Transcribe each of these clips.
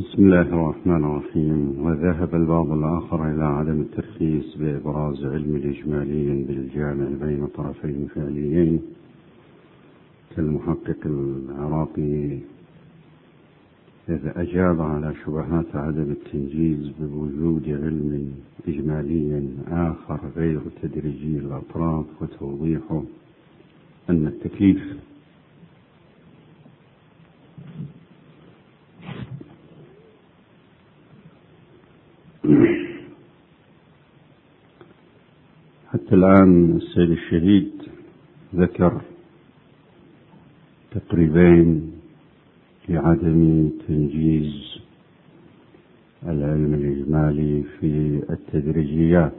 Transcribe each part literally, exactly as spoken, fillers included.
بسم الله الرحمن الرحيم. وذهب البعض الآخر إلى عدم الترخيص بإبراز علم الإجمالي بالجامع بين طرفين فعليين كالمحقق العراقي، إذ أجاب على شبهات عدم التنجيز بوجود علم إجمالي آخر غير تدريجي الأطراف، وتوضيحه أن التكليف حتى الآن السيد الشهيد ذكر تقريبين لعدم تنجيز العلم الإجمالي في التدريجيات.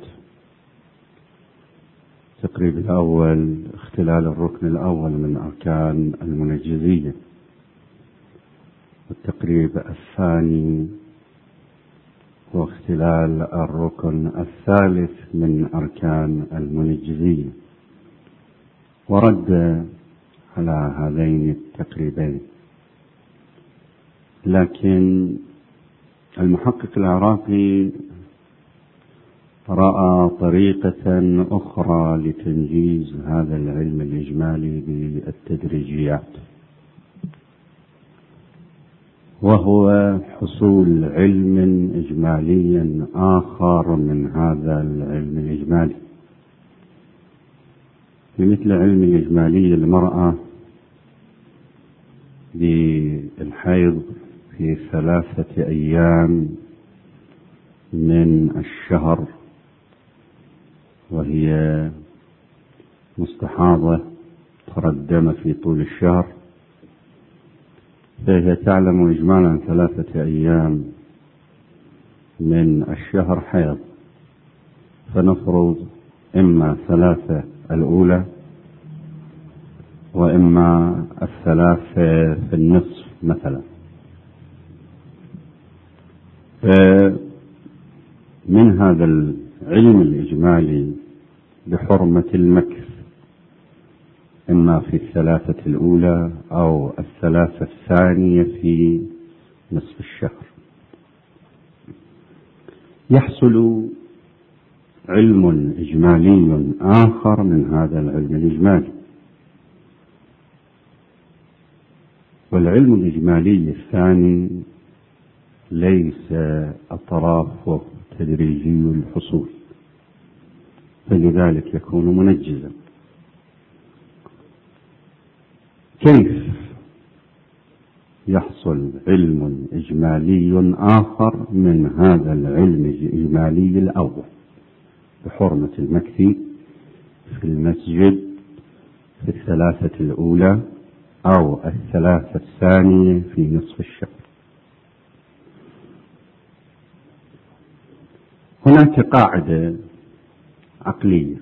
التقريب الأول اختلال الركن الأول من أركان المنجزية، والتقريب الثاني هو اختلال الركن الثالث من أركان المنجزية، ورد على هذين التقريبين. لكن المحقق العراقي رأى طريقة أخرى لتنجيز هذا العلم الإجمالي بالتدريجيات، وهو حصول علم إجمالي آخر من هذا العلم الإجمالي، مثل علم الإجمالي المرأة بالحيض في ثلاثة أيام من الشهر وهي مستحاضة ترى الدم في طول الشهر، فهي تعلم إجمالا ثلاثة أيام من الشهر حيض، فنفرض إما ثلاثة الأولى وإما الثلاثة في النصف مثلا. من هذا العلم الإجمالي بحرمة المكث إما في الثلاثة الأولى أو الثلاثة الثانية في نصف الشهر، يحصل علم إجمالي آخر من هذا العلم الإجمالي. والعلم الإجمالي الثاني ليس أطرافه تدريجي الحصول، فلذلك يكون منجزا. كيف يحصل علم إجمالي آخر من هذا العلم الإجمالي الأول بحرمة المكث في المسجد في الثلاثة الأولى أو الثلاثة الثانية في نصف الشهر؟ هناك قاعدة عقلية،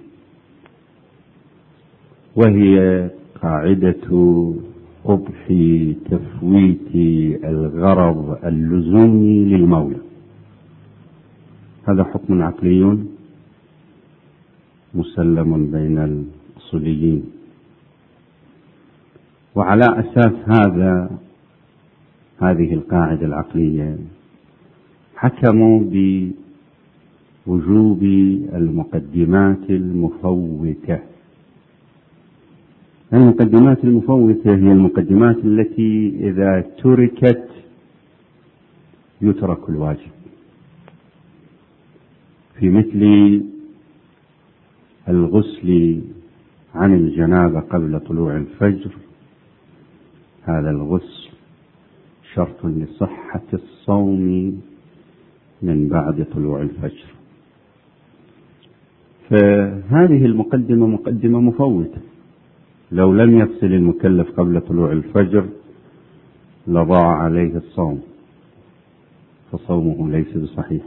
وهي قاعدة قبح تفويت الغرض اللزومي للمولى. هذا حكم عقلي مسلم بين الأصوليين، وعلى أساس هذا هذه القاعدة العقلية حكموا بوجوب المقدمات المفوتة. المقدمات المفوتة هي المقدمات التي إذا تركت يترك الواجب، في مثل الغسل عن الجنابة قبل طلوع الفجر. هذا الغسل شرط لصحة الصوم من بعد طلوع الفجر، فهذه المقدمة مقدمة مفوتة. لو لم يغسل المكلف قبل طلوع الفجر لضاع عليه الصوم، فصومه ليس بصحيح.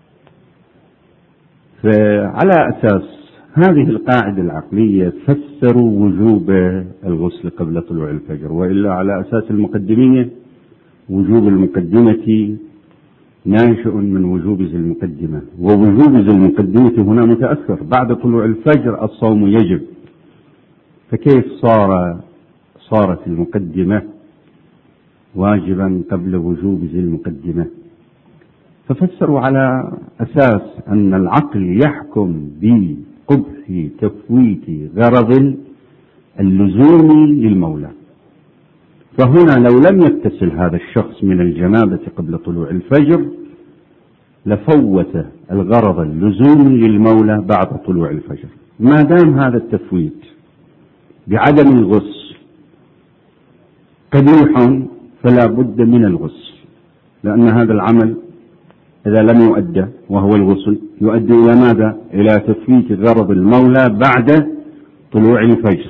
فعلى أساس هذه القاعدة العقلية فسروا وجوب الغسل قبل طلوع الفجر، وإلا على أساس المقدمية وجوب المقدمة ناشئ من وجوب ذي المقدمة، ووجوب ذي المقدمة هنا متأثر. بعد طلوع الفجر الصوم يجب، فكيف صار صارت المقدمة واجبا قبل وجوب ذي المقدمة، ففسروا على أساس أن العقل يحكم بقبح تفويت غرض اللزوم للمولى. فهنا لو لم يغتسل هذا الشخص من الجنابة قبل طلوع الفجر لفوت الغرض اللزومي للمولى بعد طلوع الفجر. ما دام هذا التفويت بعدم الغسل قبيح فلا بد من الغسل، لأن هذا العمل إذا لم يؤدى وهو الغسل يؤدي إلى ماذا؟ إلى تفويت غرض المولى بعد طلوع الفجر.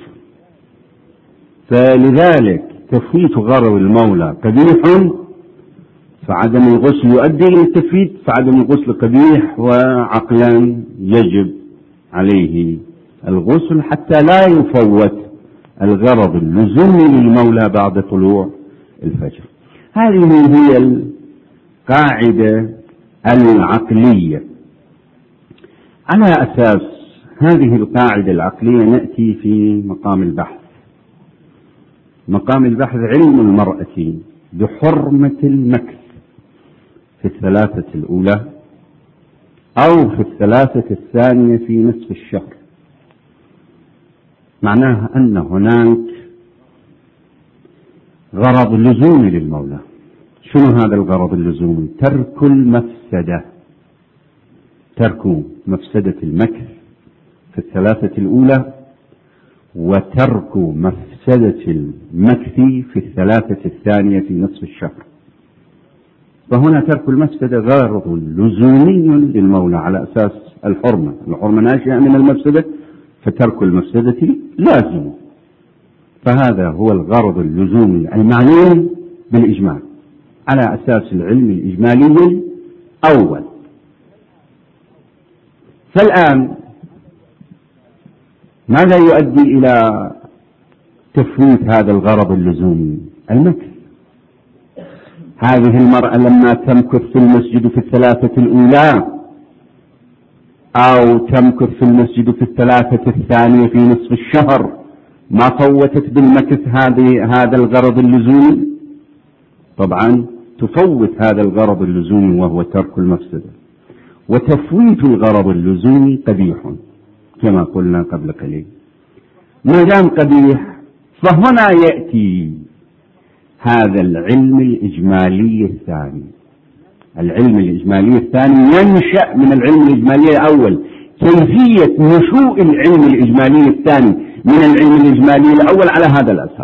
فلذلك تفويت غرض المولى قبيح، فعدم الغسل يؤدي إلى التفويت، فعدم الغسل قبيح، وعقلا يجب عليه الغسل حتى لا يفوت الغرض اللزومي للمولى بعد طلوع الفجر. هذه هي القاعدة العقلية. على أساس هذه القاعدة العقلية نأتي في مقام البحث. مقام البحث علم المرأة بحرمة المكث في الثلاثة الأولى أو في الثلاثة الثانية في نصف الشهر. معناها أن هناك غرض لزومي للمولى. شنو هذا الغرض اللزومي؟ ترك المفسدة، ترك مفسدة المكث في الثلاثة الأولى وترك مفسدة المكث في الثلاثة الثانية في نصف الشهر. فهنا ترك المفسدة غرض لزومي للمولى على أساس الحرمة، الحرمة ناشئة من المفسدة، فترك المفسدة لازم. فهذا هو الغرض اللزومي المعنون بالإجمال على أساس العلم الإجمالي الأول. فالآن ماذا يؤدي إلى تفويت هذا الغرض اللزومي؟ المكث. هذه المرأة لما تمكث في المسجد في الثلاثة الأولى أو تمكث في المسجد في الثلاثة الثانية في نصف الشهر ما فوتت بالمكث هذه هذا الغرض اللزومي؟ طبعا تفوت هذا الغرض اللزومي وهو ترك المفسدة. وتفويت الغرض اللزومي قبيح كما قلنا قبل قليل. ما دام قبيح فهنا يأتي هذا العلم الإجمالي الثاني. العلم الإجمالي الثاني ينشأ من العلم الإجمالي الأول. كيفية نشوء العلم الإجمالي الثاني من العلم الإجمالي الأول على هذا الأساس،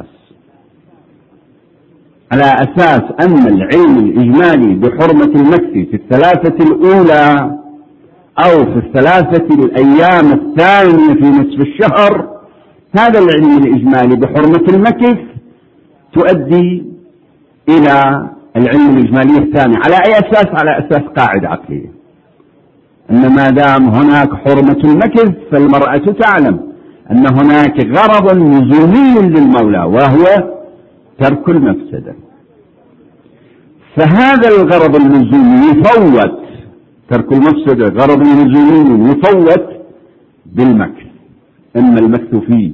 على أساس أن العلم الإجمالي بحرمة المكث في الثلاثة الأولى أو في الثلاثة الأيام الثانية في نصف الشهر، هذا العلم الإجمالي بحرمة المكث تؤدي إلى العلم الإجمالي الثاني. على أي أساس؟ على أساس قاعدة عقلية أن ما دام هناك حرمة المكث فالمرأة تعلم أن هناك غرض لزومي للمولى وهو ترك المفسدة. فهذا الغرض اللزومي يفوت، ترك المفسدة غرض لزومي يفوت بالمكث، إما المكث في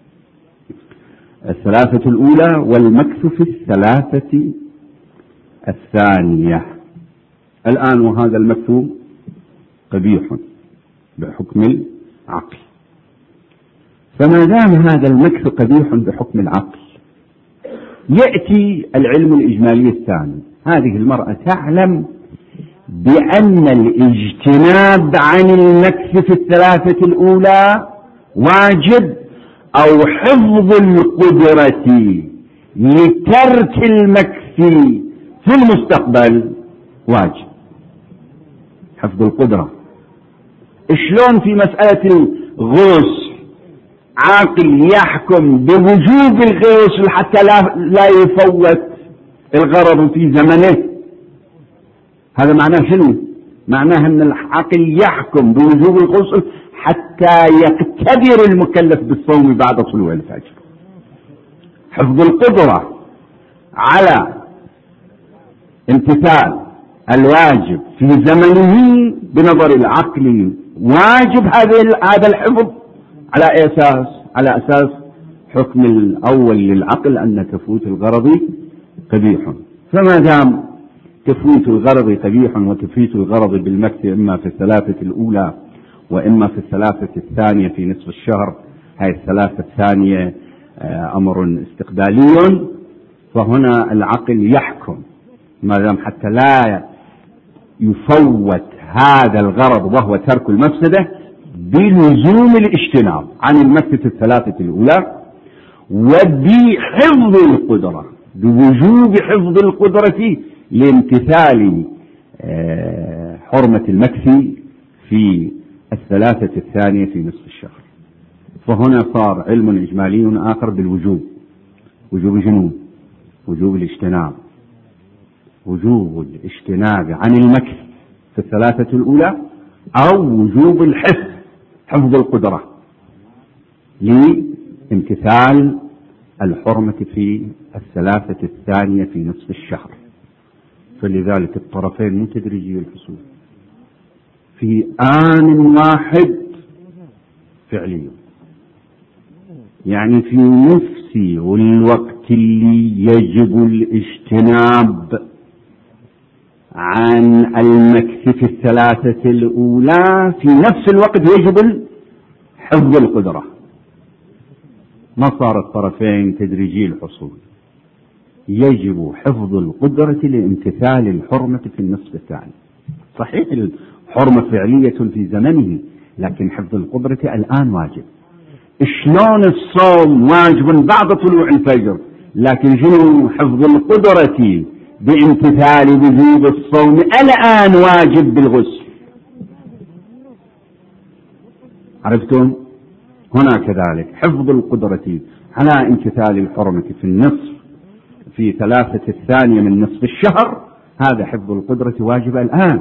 الثلاثة الأولى والمكث في الثلاثة الثانية. الآن وهذا المكث قبيح بحكم العقل. فما دام هذا المكث قبيح بحكم العقل يأتي العلم الإجمالي الثاني. هذه المرأة تعلم بأن الاجتناب عن المكث في الثلاثة الأولى واجب، أو حفظ القدرة لترك المكث في المستقبل واجب. حفظ القدرة شلون في مسألة الغسل عاقل يحكم بوجوب الغسل حتى لا, لا يفوت الغرض في زمنه؟ هذا معناه شنو؟ معناه أن العاقل يحكم بوجوب الغسل حتى يقتدر المكلف بالصوم بعد طلوع الفجر. حفظ القدرة على امتثال الواجب في زمنه بنظر العقل واجب. هذا الحفظ على أساس على أساس حكم الأول للعقل أن تفوت الغرض قبيح. فما دام تفويت الغرض قبيح وتفويت الغرض بالمكث إما في الثلاثة الأولى وإما في الثلاثة الثانية في نصف الشهر، هاي الثلاثة الثانية أمر استقبالي، فهنا العقل يحكم ما دام حتى لا يفوت هذا الغرض وهو ترك المفسدة بلزوم الاجتناب عن المكث في الثلاثة الأولى، وبحفظ القدرة، بوجوب حفظ القدرة لامتثال حرمة المكث في الثلاثة الثانية في نصف الشهر. فهنا صار علم إجمالي آخر بالوجوب، وجوب جنوب، وجوب الاجتناب، وجوب الاجتناب عن المكث في الثلاثة الأولى، أو وجوب الحفظ، حفظ القدرة لامتثال الحرمة في الثلاثة الثانية في نصف الشهر. فلذلك الطرفين من تدريجي الحصول في آن واحد فعلي، يعني في نفس الوقت اللي يجب الاجتناب عن المكث في الثلاثة الأولى في نفس الوقت يجب حفظ القدرة. ما صار الطرفين تدريجي الحصول، يجب حفظ القدرة لامتثال الحرمة في النصف الثاني. صحيح الحرمة فعلية في زمنه، لكن حفظ القدرة الآن واجب. شلون الصوم واجب بعد طلوع الفجر، لكن شنو حفظ القدرة بامتثال وجوب الصوم الآن واجب بالغسل. عرفتم؟ هنا كذلك حفظ القدرة على امتثال الحرمة في النصف في ثلاثة الثانية من نصف الشهر، هذا حفظ القدرة واجب الآن.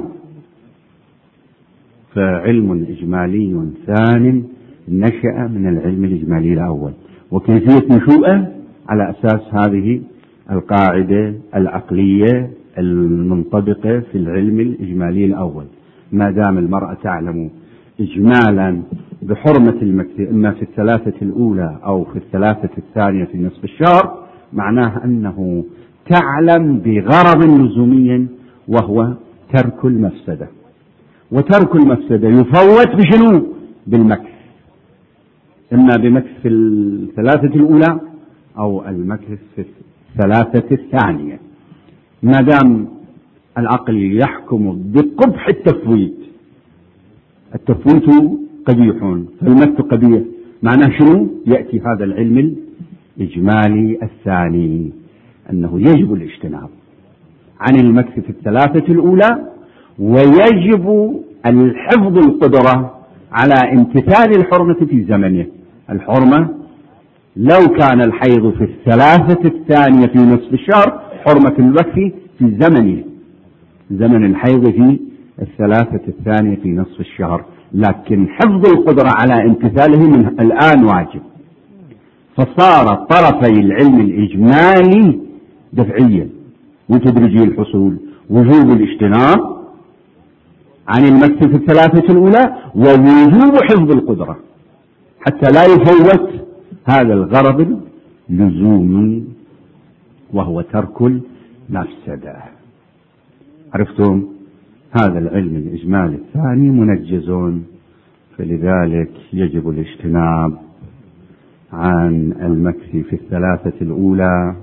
فعلم إجمالي ثان نشأ من العلم الإجمالي الأول، وكيفية نشوءه على أساس هذه القاعدة العقلية المنطبقة في العلم الإجمالي الأول. ما دام المرأة تعلم إجمالا بحرمة المكث إما في الثلاثة الأولى أو في الثلاثة الثانية في نصف الشهر، معناه أنه تعلم بغرض لزومي وهو ترك المفسدة، وترك المفسدة يفوت بشنو؟ بالمكث، إما بمكث في الثلاثة الأولى أو المكث في الثلاثة الثانية. ما دام العقل يحكم بقبح التفويت، التفويت قبيح فالمكث قبيح، معناه شنو؟ يأتي هذا العلم الإجمالي الثاني أنه يجب الاجتناب عن المكث في الثلاثة الأولى، ويجب الحفظ القدرة على امتثال الحرمة في زمنه. الحرمة لو كان الحيض في الثلاثة الثانية في نصف الشهر، حرمة المكث في زمنه، زمن الحيض في الثلاثة الثانية في نصف الشهر، لكن حفظ القدرة على امتثاله من الآن واجب. فصار طرفي العلم الإجمالي دفعيا وتدريجي الحصول، وجوب الاجتناب عن المكث في الثلاثة الأولى ووجوب حفظ القدرة حتى لا يفوت هذا الغرض اللزومي وهو ترك المفسدة. عرفتم؟ هذا العلم الإجمالي الثاني منجز، فلذلك يجب الاجتناب عن المكث في الثلاثة الأولى،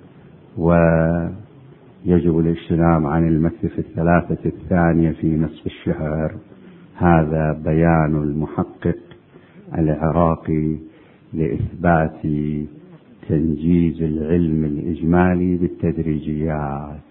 ويجب الاجتناب عن المكث في الثلاثة الثانية في نصف الشهر. هذا بيان المحقق العراقي لإثبات تنجيز العلم الإجمالي بالتدريجيات.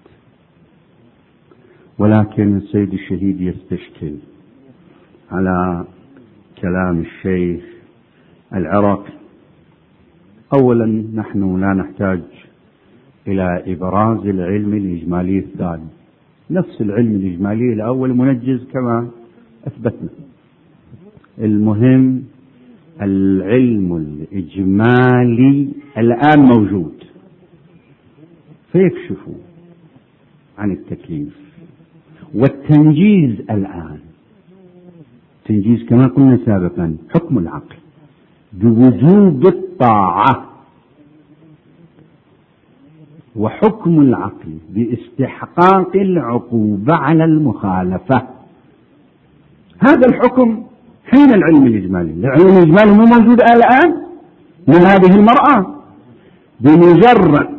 ولكن السيد الشهيد يستشكل على كلام الشيخ العراقي. أولا نحن لا نحتاج إلى إبراز العلم الإجمالي الثاني، نفس العلم الإجمالي الأول منجز كما أثبتنا. المهم العلم الإجمالي الآن موجود فيكشف عن التكليف، والتنجيز الآن تنجيز كما قلنا سابقا حكم العقل بوجوب الطاعة وحكم العقل باستحقاق العقوبة على المخالفة. هذا الحكم حين العلم الإجمالي. العلم الإجمالي مو موجود الآن من هذه المرأة. بمجرد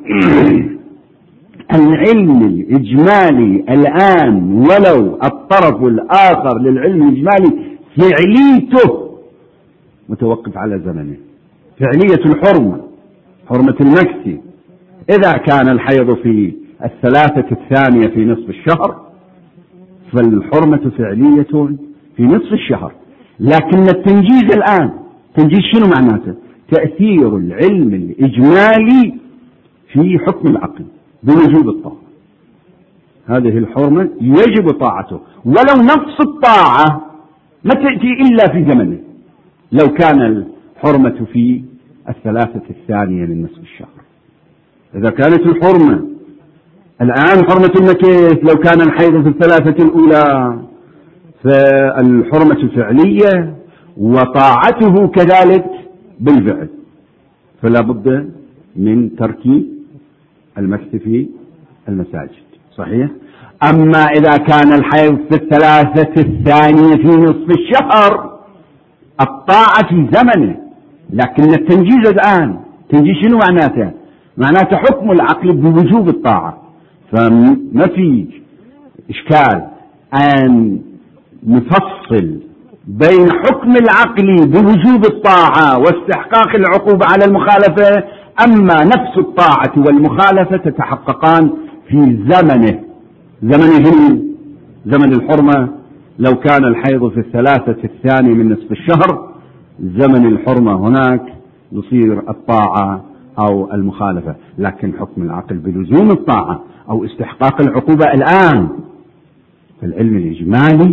العلم الإجمالي الآن ولو الطرف الآخر للعلم الإجمالي فعليته متوقف على زمنه، فعلية الحرمة، حرمة المكسي، إذا كان الحيض في الثلاثة الثانية في نصف الشهر فالحرمة فعلية في نصف الشهر. لكن التنجيز الآن، تنجيز شنو معناته؟ تأثير العلم الإجمالي في حكم العقل بوجوب الطاعة. هذه الحرمة يجب طاعته ولو نفس الطاعة ما تأتي إلا في زمنه، لو كان الحرمة في الثلاثة الثانية من نصف الشهر. إذا كانت الحرمة الآن حرمة المكيس، لو كان الحيض في الثلاثة الأولى فالحرمة فعلية وطاعته كذلك بالفعل، فلا بد من ترك المكث في المساجد. صحيح؟ أما إذا كان الحيض في الثلاثة الثانية في نصف الشهر الطاعة في زمنه، لكن التنجيز الآن، تنجيز شنو معناته؟ معناته حكم العقل بوجوب الطاعة. فما في إشكال أن نفصل بين حكم العقل بوجوب الطاعة واستحقاق العقوبة على المخالفة، أما نفس الطاعة والمخالفة تتحققان في زمنه. زمنه زمن الحرمة، لو كان الحيض في الثلاثة الثانية من نصف الشهر زمن الحرمة هناك يصير الطاعة أو المخالفة. لكن حكم العقل بلزوم الطاعة أو استحقاق العقوبة الآن في العلم الإجمالي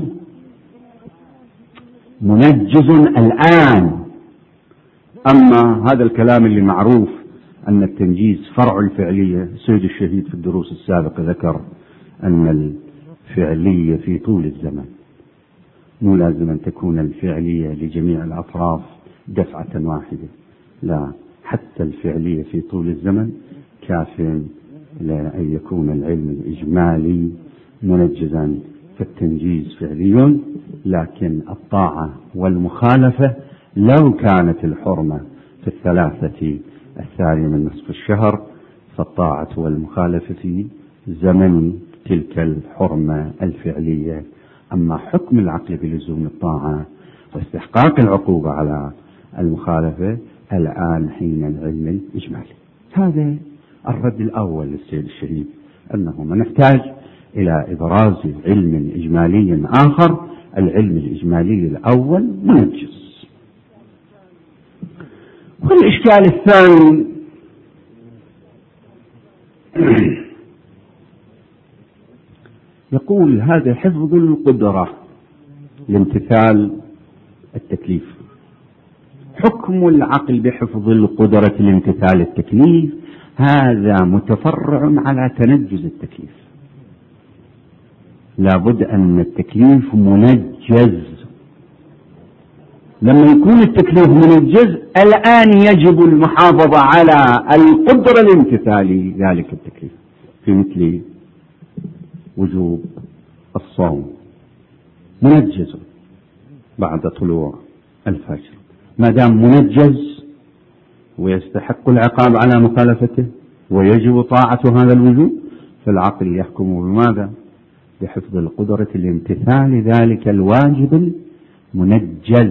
منجز الآن. أما هذا الكلام اللي معروف أن التنجيز فرع الفعلية، سيد الشهيد في الدروس السابقة ذكر أن الفعلية في طول الزمن، مو لازم أن تكون الفعلية لجميع الأطراف دفعة واحدة، لا، حتى الفعلية في طول الزمن كاف لأن يكون العلم الإجمالي منجزا. فالتنجيز فعلي، لكن الطاعة والمخالفة لو كانت الحرمة في الثلاثة الثانية من نصف الشهر فالطاعة والمخالفة في زمن تلك الحرمة الفعلية. أما حكم العقل بلزوم الطاعة واستحقاق العقوبة على المخالفة الآن حين العلم الإجمالي. هذا الرد الأول للسيد الشهيد، أنه ما نحتاج إلى إبراز علم إجمالي آخر. العلم الإجمالي الأول منجز. والإشكال الثاني يقول هذا حفظ القدرة لامتثال التكليف. حكم العقل بحفظ القدرة لامتثال التكليف هذا متفرع على تنجز التكليف. لابد أن التكليف منجز. لما يكون التكليف منجز الآن يجب المحافظة على القدرة لامتثال ذلك التكليف، في مثل وجوب الصوم منجز بعد طلوع الفجر. ما دام منجز ويستحق العقاب على مخالفته ويجب طاعة هذا الوجوب، فالعقل يحكم بماذا؟ بحفظ القدرة لامتثال ذلك الواجب المنجز.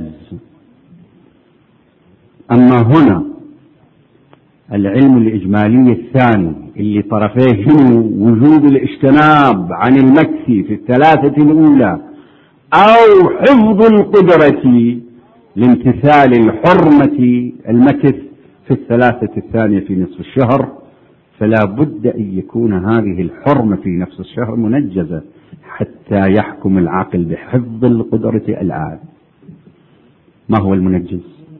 أما هنا العلم الإجمالي الثاني اللي طرفيه وجوب الاجتناب عن المكث في الثلاثة الأولى أو حفظ القدرة لامتثال الحرمة المكث في الثلاثة الثانية في نصف الشهر، فلا بد أن يكون هذه الحرمة في نفس الشهر منجزة حتى يحكم العقل بحفظ القدرة الآن. ما هو المنجز؟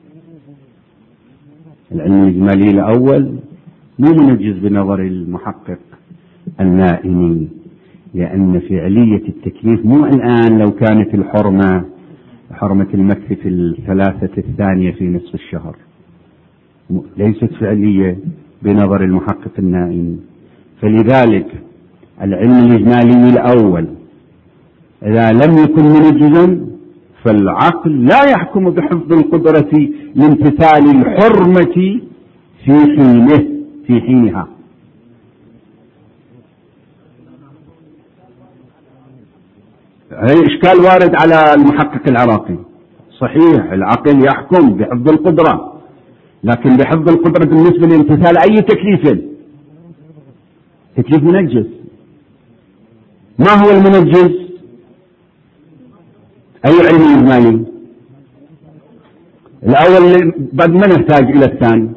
العلم الإجمالي الأول مو منجز بنظر المحقق النائمي، لأن فعلية التكليف مو الآن لو كانت الحرمة حرمة المكث في الثلاثة الثانية في نصف الشهر، ليست فعلية بنظر المحقق النائمي، فلذلك العلم الإجمالي الأول إذا لم يكن منجزا فالعقل لا يحكم بحفظ القدرة لامتثال الحرمة في حينه في حينها. هذا إشكال وارد على المحقق العراقي. صحيح العقل يحكم بحفظ القدرة، لكن بحفظ القدرة بالنسبة لامتثال أي تكليف؟ تكليف منجز. ما هو المنجز؟ أي علم إجمالي؟ الأول بعد ما نحتاج إلى الثاني.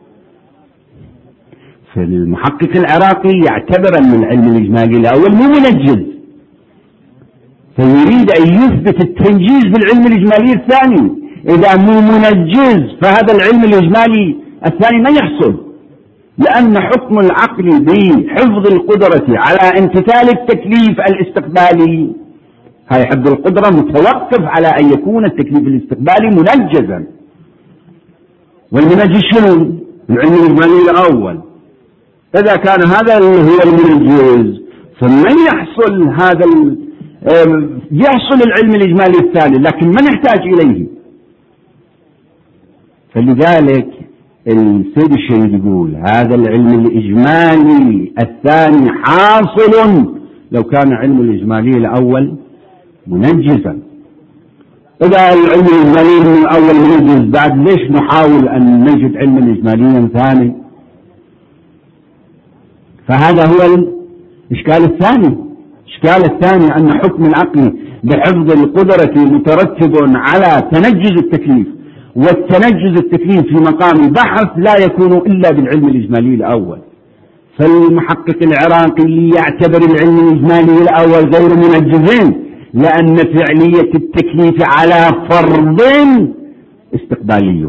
فالمحقق العراقي يعتبر أن العلم الإجمالي الأول مو منجز، فيريد أن يثبت التنجيز بالعلم الإجمالي الثاني. إذا مو منجز فهذا العلم الإجمالي الثاني ما يحصل، لأن حكم العقل بحفظ القدرة على امتثال التكليف الاستقبالي، هاي حفظ القدرة متوقف على أن يكون التكليف الاستقبالي منجزا. والمنجز شنو؟ العلم الإجمالي الأول. إذا كان هذا هو المنجز فمن يحصل هذا يحصل العلم الإجمالي الثاني، لكن ما نحتاج إليه. فلذلك السيد الشهيد يقول هذا العلم الإجمالي الثاني حاصل لو كان علم الإجمالي الأول منجزا. إذا العلم الإجمالي الأول منجز بعد ليش نحاول أن نجد علما إجماليا ثاني؟ فهذا هو الإشكال الثاني. الإشكال الثاني أن حكم العقل بحفظ القدرة مترتب على تنجز التكليف، والتنجز التكليف في مقام بحث لا يكون إلا بالعلم الإجمالي الأول. فالمحقق العراقي يعتبر العلم الإجمالي الأول غير منجزين، لأن فعلية التكليف على فرض استقبالي.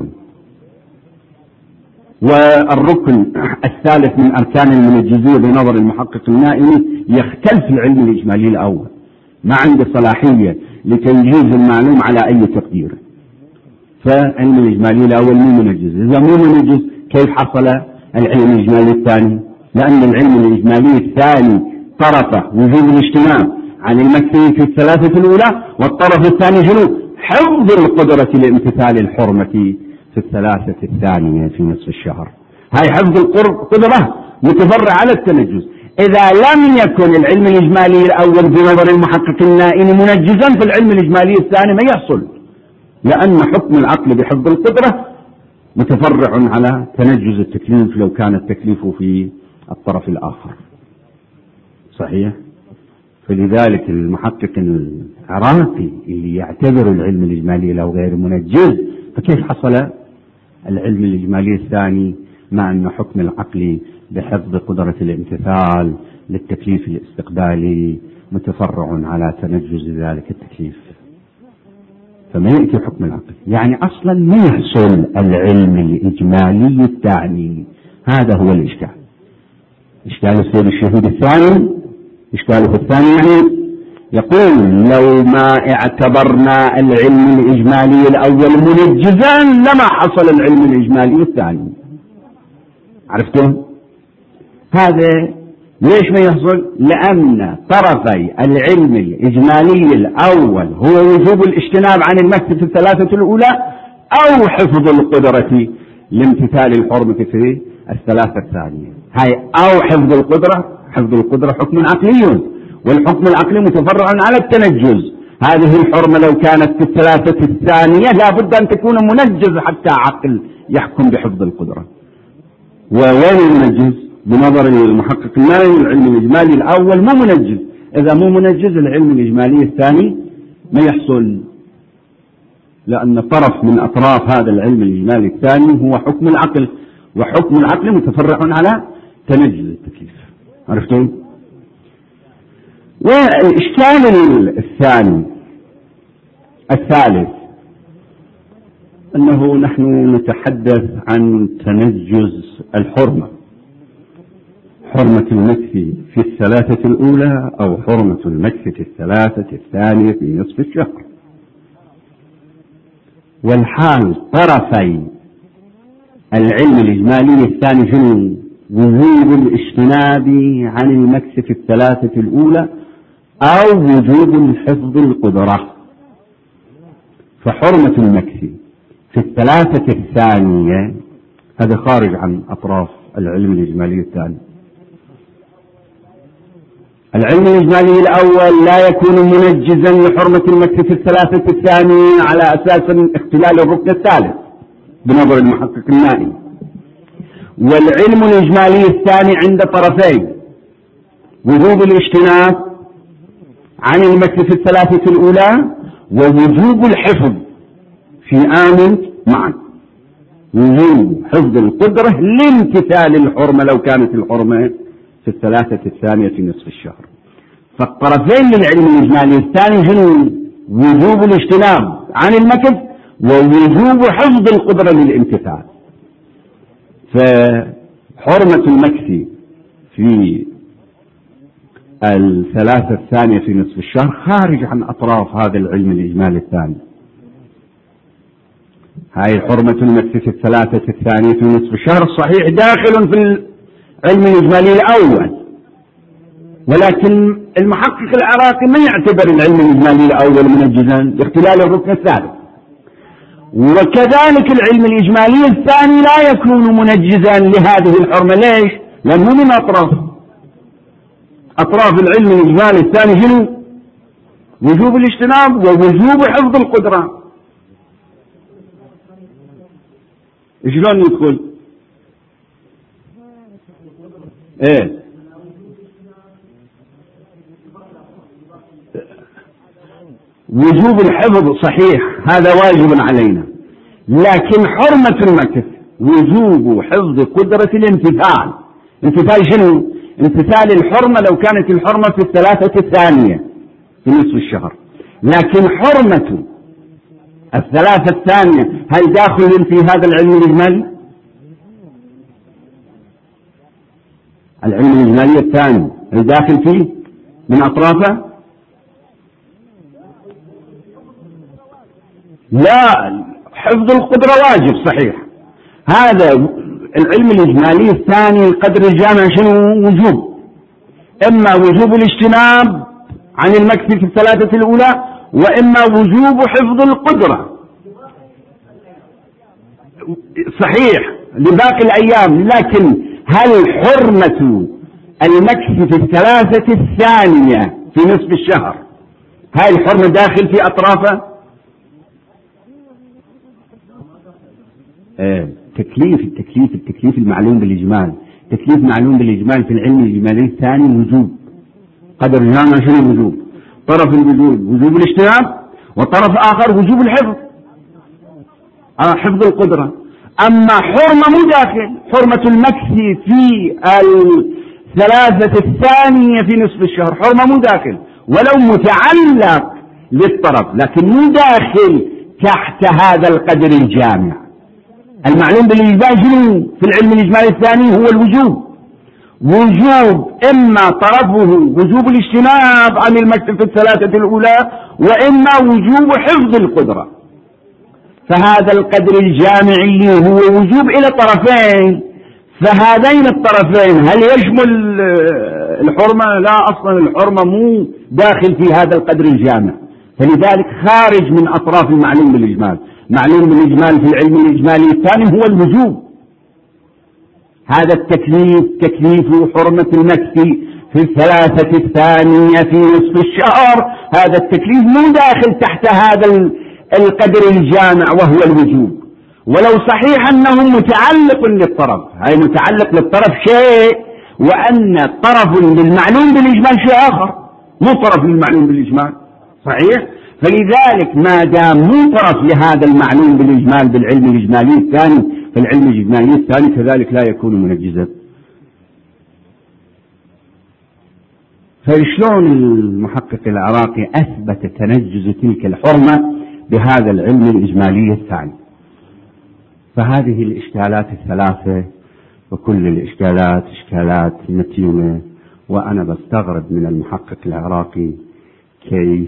والركن الثالث من أركان المنجزية بنظر المحقق النائمي يختلف العلم الإجمالي الأول، ما عنده صلاحية لتنجيز المعلوم على أي تقدير. فالعلم الإجمالي الأول مو منجز. إذا مو منجز كيف حصل العلم الإجمالي الثاني؟ لأن العلم الإجمالي الثاني طرفه وجوب الاجتناب عن المكي في الثلاثة الأولى، والطرف الثاني شنو؟ حفظ القدرة لامتثال الحرمة في الثلاثة الثانية في نصف الشهر. هاي حفظ القدرة متفرع على التنجز. إذا لم يكن العلم الإجمالي الأول بنظر المحقق النائم منجزا فالعلم الإجمالي الثاني ما يحصل، لأن حكم العقل بحفظ القدرة متفرع على تنجز التكليف لو كان التكليف في الطرف الآخر. صحيح؟ فلذلك المحقق العراقي اللي يعتبر العلم الإجمالي له غير منجز، فكيف حصل العلم الإجمالي الثاني مع أن حكم العقل بحفظ قدرة الامتثال للتكليف الاستقبالي متفرع على تنجز ذلك التكليف؟ فما يأتي حكم العقل، يعني أصلا ما يحصل العلم الإجمالي الثاني. هذا هو الإشكال. إشكال السيد الشهيد الثاني، إشكاله الثاني يعني يقول لو ما اعتبرنا العلم الإجمالي الأول منجزا لما حصل العلم الإجمالي الثاني. عرفتم؟ هذا ليش ما يحصل؟ لأن طرفي العلم الإجمالي الأول هو وجوب الاجتناب عن المكس في الثلاثة الأولى أو حفظ القدرة لامتثال الحرمة في الثلاثة الثانية. هاي أو حفظ القدرة، حفظ القدرة حكم عقلي، والحكم العقلي متفرع على التنجز. هذه الحرمة لو كانت في الثلاثة الثانية لا بد أن تكون منجزة حتى عقل يحكم بحفظ القدرة. ووين المنجز؟ بنظر المحقق النائم العلم الإجمالي الأول مو منجز. إذا مو منجز العلم الإجمالي الثاني ما يحصل، لأن طرف من أطراف هذا العلم الإجمالي الثاني هو حكم العقل، وحكم العقل متفرع على تنجز التكليف. عرفتم؟ والإشكال الثاني الثالث أنه نحن نتحدث عن تنجز الحرمة، حرمة المكث في الثلاثة الأولى أو حرمة المكث في الثلاثة الثانية في نصف الشهر، والحال طرفي العلم الإجمالي الثاني شنو؟ وجوب الاجتناب عن المكس في الثلاثة الأولى أو وجوب الحفظ القدرة. فحرمة المكس في الثلاثة الثانية هذا خارج عن أطراف العلم الإجمالي الثاني. العلم الإجمالي الأول لا يكون منجزا لحرمة المكس في الثلاثة الثانية على أساس اختلال الركن الثالث بنظر المحقق النائي. والعلم الإجمالي الثاني عند طرفين وجوب الاجتناب عن المكس في الثلاثة الأولى ووجوب الحفظ في آمن معا، وجوب حفظ القدرة لامتثال الحرمة لو كانت الحرمة في الثلاثة الثانية في نصف الشهر. فالطرفين للعلم الإجمالي الثاني هم وجوب الاجتناب عن المكس ووجوب حفظ القدرة للامتثال. فحرمة المكس في الثلاثة الثانية في نصف الشهر خارج عن أطراف هذا العلم الإجمالي الثاني. هاي حرمة المكس في الثلاثة الثانية في نصف الشهر الصحيح داخل في العلم الإجمالي الأول، ولكن المحقق العراقي ما يعتبر العلم الإجمالي الأول منجزا لاختلال الركن الثالث. وكذلك العلم الإجمالي الثاني لا يكون منجزا لهذه الحرمة. ليش؟ لأنه من أطراف أطراف العلم الإجمالي الثاني شنو؟ وجوب الاجتناب ووجوب حفظ القدرة. شلون يدخل؟ ايه وجوب الحفظ صحيح هذا واجب علينا، لكن حرمة المكث وجوب حفظ قدرة الامتثال. امتثال شنو؟ امتثال الحرمة لو كانت الحرمة في الثلاثة الثانية في نصف الشهر، لكن حرمة الثلاثة الثانية هل داخل في هذا العلم الإجمالي؟ العلم الإجمالي الثاني هل داخل فيه من أطرافه؟ لا، حفظ القدرة واجب صحيح. هذا العلم الإجمالي الثاني القدر الجامع شنو؟ وجوب، إما وجوب الاجتناب عن المكس في الثلاثة الأولى وإما وجوب حفظ القدرة صحيح لباقي الأيام. لكن هل حرمة المكس في الثلاثة الثانية في نصف الشهر هاي الحرمة داخل في أطرافه؟ آه. تكليف التكليف التكليف المعلوم بالإجمال، تكليف معلوم بالإجمال في العلم الإجمالي الثاني وجوب قدر جامع شنو وجوب؟ طرف الوجوب وجوب الاجتناب وطرف آخر وجوب الحفظ آه حفظ القدرة. أما حرمة مو داخل، حرمة المكس في الثلاثة الثانية في نصف الشهر حرمة مو داخل ولو متعلق للطرف، لكن مو داخل تحت هذا القدر الجامع. المعلوم بالإجمال شنو في العلم الإجمالي الثاني هو الوجوب، وجوب إما طرفه وجوب الاجتناب عن المكس في الثلاثة الأولى وإما وجوب حفظ القدرة. فهذا القدر الجامع اللي هو وجوب إلى طرفين، فهذين الطرفين هل يشمل الحرمة؟ لا، أصلا الحرمة مو داخل في هذا القدر الجامع، فلذلك خارج من أطراف المعلوم بالإجمال. معلوم بالإجمال في العلم الإجمالي الثاني هو الوجوب. هذا التكليف تكليف حرمة المكس في الثلاثة الثانية في نصف الشهر، هذا التكليف مو داخل تحت هذا القدر الجامع وهو الوجوب، ولو صحيح أنه متعلق للطرف. هاي متعلق للطرف شيء، وأن طرف للمعلوم بالإجمال شيء آخر، مو طرف للمعلوم بالإجمال صحيح. فلذلك ما دام مو طرف لهذا المعلوم بالإجمال بالعلم الإجمالي الثاني، فالعلم الإجمالي الثاني كذلك لا يكون منجزا. فشلون المحقق العراقي أثبت تنجز تلك الحرمة بهذا العلم الإجمالي الثاني؟ فهذه الإشكالات الثلاثة، وكل الإشكالات إشكالات متينة، وأنا بستغرب من المحقق العراقي كيف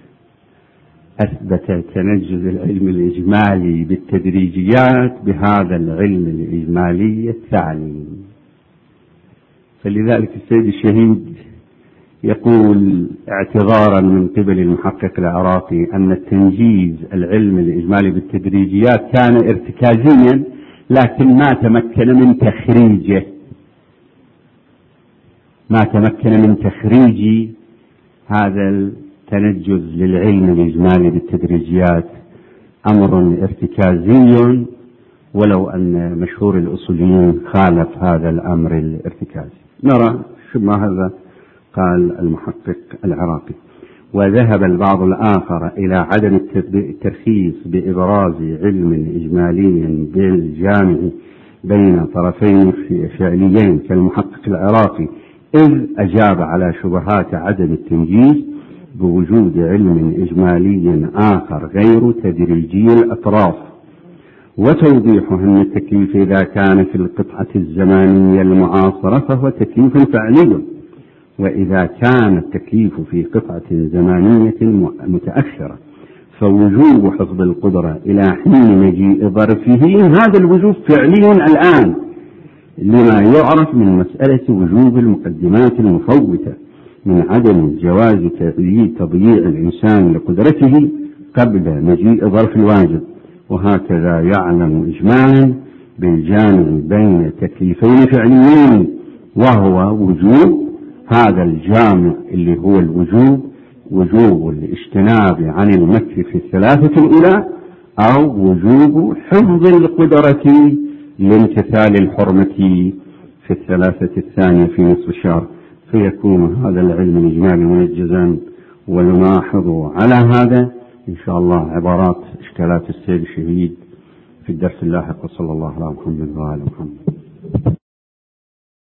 أثبت تنجز العلم الإجمالي بالتدريجيات بهذا العلم الإجمالي الثاني. فلذلك السيد الشهيد يقول اعتذارا من قبل المحقق العراقي أن التنجيز العلم الإجمالي بالتدريجيات كان ارتكازيا لكن ما تمكن من تخريجه ما تمكن من تخريج هذا التنجز للعلم الإجمالي بالتدريجيات، أمر ارتكازي ولو أن مشهور الأصوليين خالف هذا الأمر الارتكازي. نرى شو ما هذا قال المحقق العراقي. وذهب البعض الآخر إلى عدم الترخيص بإبراز علم إجمالي بالجامع بين طرفين فعليين كالمحقق العراقي، إذ أجاب على شبهات عدم التنجيز بوجود علم إجمالي آخر غير تدريجي الأطراف، وتوضيحه أن التكليف إذا كان في القطعة الزمانية المعاصرة فهو تكليف فعلي، وإذا كان التكليف في قطعة زمانية متأخرة فوجوب حفظ القدرة إلى حين مجيء ظرفه هذا الوجوب فعلي الآن، لما يعرف من مسألة وجوب المقدمات المفوتة من عدم جواز تضييع الإنسان لقدرته قبل مجيء ظرف الواجب. وهكذا يعلم إجمالا بالجامع بين تكليفين فعليين وهو وجوب هذا الجامع اللي هو الوجوب وجوب الاجتناب عن المكر في الثلاثة الأولى أو وجوب حفظ القدرة لامتثال الحرمة في الثلاثة الثانية في نصف الشهر، فيكون هذا العلم الإجمالي منجزا. ونلاحظ على هذا إن شاء الله عبارات إشكالات السيد الشهيد في الدرس اللاحق، وصلى الله على محمد وعلى محمد.